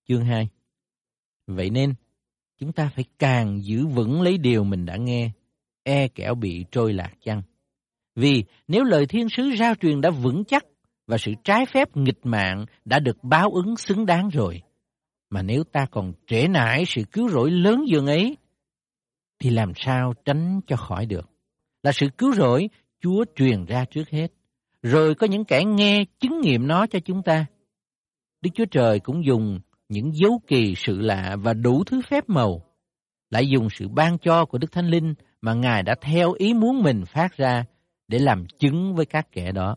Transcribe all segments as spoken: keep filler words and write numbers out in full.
chương hai. Vậy nên, chúng ta phải càng giữ vững lấy điều mình đã nghe, e kẻo bị trôi lạc chăng. Vì nếu lời thiên sứ rao truyền đã vững chắc và sự trái phép nghịch mạng đã được báo ứng xứng đáng rồi, mà nếu ta còn trễ nải sự cứu rỗi lớn dường ấy, thì làm sao tránh cho khỏi được? Là sự cứu rỗi Chúa truyền ra trước hết, rồi có những kẻ nghe chứng nghiệm nó cho chúng ta. Đức Chúa Trời cũng dùng những dấu kỳ sự lạ và đủ thứ phép màu, lại dùng sự ban cho của Đức Thánh Linh mà Ngài đã theo ý muốn mình phát ra để làm chứng với các kẻ đó.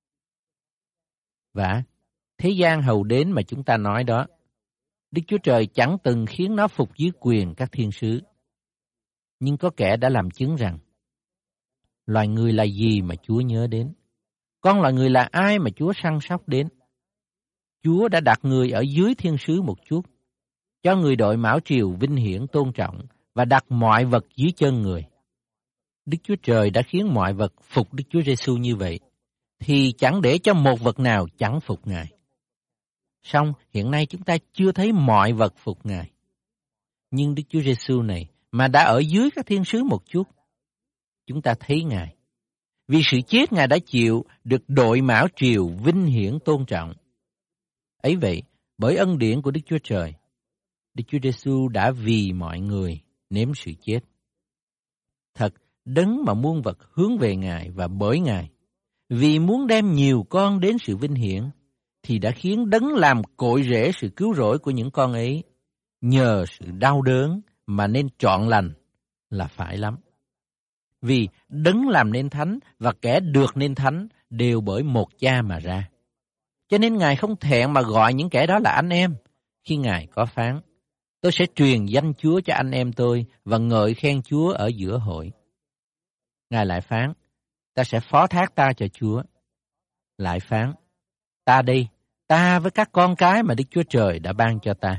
Và thế gian hầu đến mà chúng ta nói đó, Đức Chúa Trời chẳng từng khiến nó phục dưới quyền các thiên sứ. Nhưng có kẻ đã làm chứng rằng, loài người là gì mà Chúa nhớ đến? Con loài người là ai mà Chúa săn sóc đến? Chúa đã đặt người ở dưới thiên sứ một chút, cho người đội mão triều vinh hiển tôn trọng và đặt mọi vật dưới chân người. Đức Chúa Trời đã khiến mọi vật phục Đức Chúa Giêsu như vậy, thì chẳng để cho một vật nào chẳng phục Ngài. Song hiện nay chúng ta chưa thấy mọi vật phục Ngài. Nhưng Đức Chúa Giêsu này mà đã ở dưới các thiên sứ một chút, chúng ta thấy Ngài. Vì sự chết Ngài đã chịu được đội mão triều vinh hiển tôn trọng. Ấy vậy, bởi ân điển của Đức Chúa Trời, Đức Chúa Giêsu đã vì mọi người nếm sự chết. Thật, đấng mà muôn vật hướng về Ngài và bởi Ngài, vì muốn đem nhiều con đến sự vinh hiển, thì đã khiến đấng làm cội rễ sự cứu rỗi của những con ấy, nhờ sự đau đớn mà nên trọn lành là phải lắm. Vì đấng làm nên thánh và kẻ được nên thánh đều bởi một cha mà ra. Cho nên Ngài không thẹn mà gọi những kẻ đó là anh em, khi Ngài có phán, tôi sẽ truyền danh Chúa cho anh em tôi và ngợi khen Chúa ở giữa hội. Ngài lại phán, ta sẽ phó thác ta cho Chúa. Lại phán, ta đây, ta với các con cái mà Đức Chúa Trời đã ban cho ta.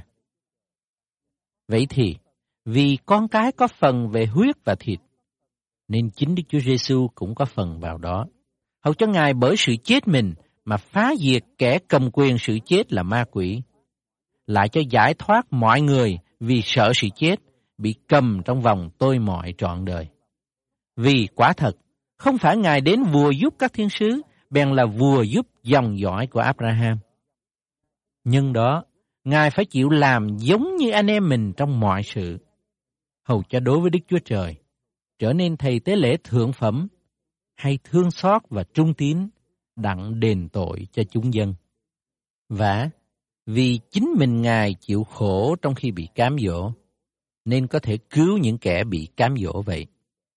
Vậy thì, vì con cái có phần về huyết và thịt, nên chính Đức Chúa Giêsu cũng có phần vào đó, hầu cho Ngài bởi sự chết mình mà phá diệt kẻ cầm quyền sự chết là ma quỷ, lại cho giải thoát mọi người vì sợ sự chết, bị cầm trong vòng tôi mọi trọn đời. Vì quả thật, không phải Ngài đến vùa giúp các thiên sứ, bèn là vùa giúp dòng dõi của Abraham. Nhưng đó, Ngài phải chịu làm giống như anh em mình trong mọi sự, hầu cho đối với Đức Chúa Trời, trở nên thầy tế lễ thượng phẩm, hay thương xót và trung tín, đặng đền tội cho chúng dân. Và vì chính mình Ngài chịu khổ trong khi bị cám dỗ, nên có thể cứu những kẻ bị cám dỗ vậy.